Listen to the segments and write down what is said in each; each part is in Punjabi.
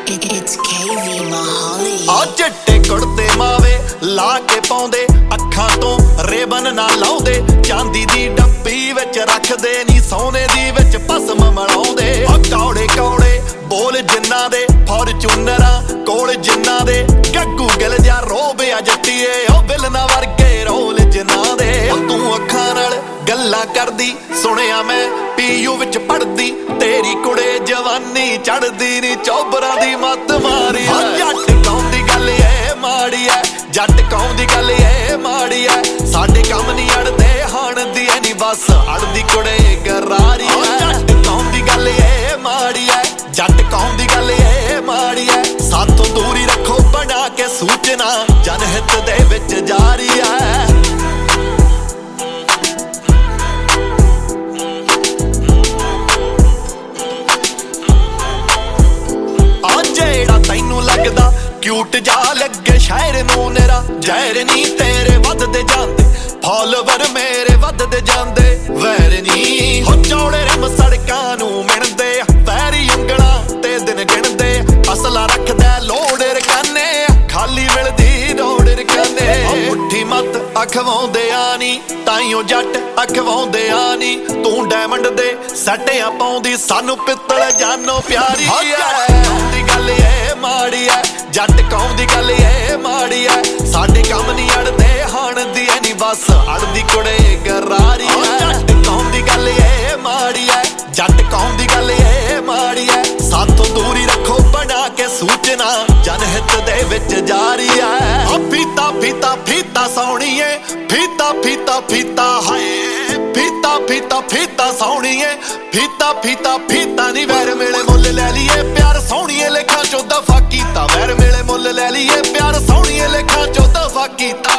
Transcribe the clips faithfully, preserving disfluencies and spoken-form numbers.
It's K V Mahali. ਆ ਚਿੱਟੇ ਕੁੜਤੇ ਮਾਵੇ ਲਾ ਕੇ ਪਾਉਂਦੇ, ਅੱਖਾਂ ਤੋਂ ਰੇਬਨ ਨਾ ਲਾਉਂਦੇ, ਚਾਂਦੀ ਦੀ ਡੱਬੀ ਵਿੱਚ ਰੱਖਦੇ ਨੀ ਸੋਨੇ ਦੀ ਵਿੱਚ ਭਸਮ ਮਲਾਉਂਦੇ। ਆ ਕੌੜੇ ਕੌੜੇ ਬੋਲ ਜਿੰਨਾਂ ਦੇ ਫੋਰਚੂਨਰਾਂ ਕੋਲ ਜਿੰਨਾਂ ਦੇ, ਗੱਗੂ ਗਿਲ ਜਾ ਰੋਬਿਆ ਜੱਟੀਏ ਉਹ ਬਿਲਨਾ ਵਰਗੇ ਰੋਲ ਜਿੰਨਾਂ ਦੇ। ਤੂੰ ਅੱਖਾਂ ਨਾਲ ਗੱਲਾਂ ਕਰਦੀ ਸੁਣਿਆ ਮੈਂ ਪੀਯੂ ਵਿੱਚ ਪੜਦੀ, ਤੇਰੀ ਕੁੜੇ ਜਵਾਨੀ ਚੜਦੀ ਨੀ ਚੌਬਰਾਂ ਦੀ ਮੱਤ ਮਾਰੀ। ਜੱਟ ਕੌਮ ਦੀ ਗੱਲ ਏ ਮਾੜੀ ਐ, ਜੱਟ ਕੌਮ ਦੀ ਗੱਲ ਏ ਮਾੜੀ ਐ, ਸਾਡੇ ਕੰਮ ਨੀ ਅੜਦੇ ਹਣ ਦੀ ਐ ਨੀ ਬਸ ਅੜਦੀ ਕੁੜੇ ਗਰਾਰੀ ਐ। ਜੱਟ ਕੌਮ ਦੀ ਗੱਲ ਏ ਮਾੜੀ ਐ, ਜੱਟ ਕੌਮ ਦੀ ਗੱਲ ਏ ਮਾੜੀ ਐ, ਸਾਥੋਂ ਦੂਰੀ ਰੱਖੋ ਬਣਾ ਕੇ ਸੂਚਨਾ ਜਨਹਿਤ ਦੇ ਵਿੱਚ ਜਾਰੀ ਐ। ਤੈਨੂੰ ਲੱਗਦਾ ਕਿਊਟ ਜਾ ਲੱਗੇ ਸ਼ਾਇਰ ਨੂੰ ਨੇਰਾ, ਜ਼ਹਿਰ ਨੀ ਤੇਰੇ ਵੱਧਦੇ ਜਾਂਦੇ ਫਾਲੋਵਰ ਮੇਰੇ ਵੱਧਦੇ ਜਾਂਦੇ, ਵੈਰ ਨੀ ਹੋ ਚੌੜੇ ਰਮ ਸੜਕਾਂ ਨੂੰ ਮਿਣਦੇ, ਵੈਰੀ ਉਂਗਲਾਂ ਤੇ ਦਿਨ ਗਿਣਦੇ, ਅਸਲਾ ਰੱਖਦਾ ਲੋੜ ਰਕਾਨੇ, ਖਾਲੀ ਮਿਲਦੀ ਰੋੜ ਰਕਾਨੇ। ਮੁੱਠੀ ਮੱਤ ਅਖਵਾਉਂਦੇ ਆ ਨੀ ਤਾਈਓ ਜੱਟ ਅਖਵਾਉਂਦੇ ਆ ਨੀ, ਤੂੰ ਡਾਇਮੰਡ ਦੇ ਸੱਟਿਆਂ ਪਾਉਂਦੀ ਸਾਨੂੰ ਪਿੱਤਲ ਜਾਨੋ ਪਿਆਰੀ ਦੀ ਗੱਲ ਏ ਮਾੜੀ ਐ, ਜੱਟ ਕੌਮ ਦੀ ਗੱਲ ਏ ਮਾੜੀ ਐ, ਸਾਡੇ ਕੰਮ ਨੀ ਅੜਦੇ ਹਣ ਦੀ ਐ ਨੀ ਬਸ ਅੜਦੀ ਕੁੜੇ ਗਰਾਰੀ ਐ। ਜੱਟ ਕੌਮ ਦੀ ਗੱਲ ਏ ਮਾੜੀ ਐ, ਜੱਟ ਕੌਮ ਦੀ ਗੱਲ ਏ ਮਾੜੀ ਐ, ਸਾਥੋਂ ਦੂਰੀ ਰੱਖੋ ਬਣਾ ਕੇ ਸੂਚਨਾ ਜਨਹਿਤ ਦੇ ਵਿੱਚ ਜਾਰੀ ਐ। ਫੀਤਾ ਫੀਤਾ ਫੀਤਾ ਸੋਹਣੀਏ, ਫੀਤਾ ਫੀਤਾ ਫੀਤਾ ਹਾਏ, ਫੀਤਾ ਫੀਤਾ ਫੀਤਾ ਸੋਹਣੀਏ, ਫੀਤਾ ਫੀਤਾ ਫੀਤਾ ਨੀ ਵੈਰ ਮੇਲੇ ਮੁੱਲ ਲੈ ਲਈਏ ਪਿਆਰ ਸੋਹਣੀਏ, ਲੇਖਾਂ ਚੋਂ ਦਫਾ ਕੀਤਾ ਵੈਰ ਮੇਲੇ ਮੁੱਲ ਲੈ ਲਈਏ ਪਿਆਰ ਸੋਹਣੀਏ, ਲੇਖਾਂ ਚੋਂ ਦਫਾ ਕੀਤਾ।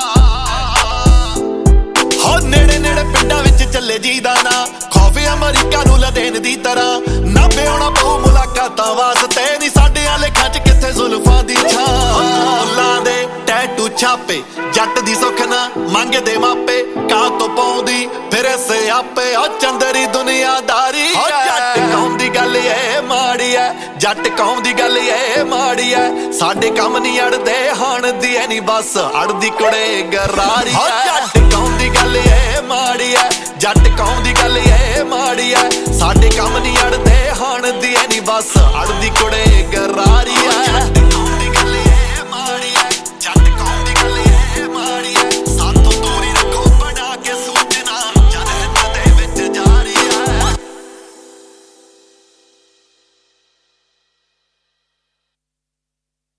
ਹੋ ਨੇੜੇ ਨੇੜੇ ਪਿੰਡਾਂ ਵਿੱਚ ਚੱਲੇ ਜੀ ਦਾ ਨਾਂ, ਖੌਫ ਅਮਰੀਕਾ ਨੂੰ ਲਦੇਨ ਦੀ ਤਰ੍ਹਾਂ, ਨਾ ਪਿਆਉਣਾ ਪਊ ਮੁਲਾਕਾਤਾਂ ਵਾਸਤੇ ਨੀ ਸਾਡਿਆਂ ਲੇਖਾਂ ਚ ਕਿੱਥੇ ਜ਼ੁਲਫਾਂ ਦੀ ਛਾਂ। ਫੁੱਲਾਂ ਦੇ ਟੈਟੂ ਛਾਪੇ ਜੱਟ ਦੀ ਸੁੱਖ ਨਾ ਮੰਗਦੇ ਮਾਪੇ, ਕਾਂ ਤੋਂ ਪਾਉਂਦੀ ਫਿਰ ਸਿਆਪੇ ਆ ਚੰਦਰੀ ਦੁਨੀਆਦਾਰੀ। ਜੱਟ ਕੌਮ ਦੀ ਗੱਲ ਏ ਮਾੜੀ ਐ, ਜੱਟ ਕੌਮ ਦੀ ਗੱਲ ਏ ਮਾੜੀ ਐ, ਸਾਡੇ ਕੰਮ ਨੀ ਅੜਦੇ ਹਣ ਦੀ ਐ ਨੀ ਬਸ ਅੜਦੀ ਕੁੜੇ ਗਰਾਰੀ ਐ। ਜੱਟ ਕੌਮ ਦੀ ਗੱਲ ਏ ਮਾੜੀ ਐ, ਜੱਟ ਕੌਮ ਦੀ ਗੱਲ ਏ ਮਾੜੀ ਐ, ਸਾਡੇ ਕੰਮ ਨੀ ਅੜਦੇ ਹਣ ਦੀ ਐ ਨੀ ਬਸ ਅੜਦੀ ਕੁੜੇ ਗਰਾਰੀ।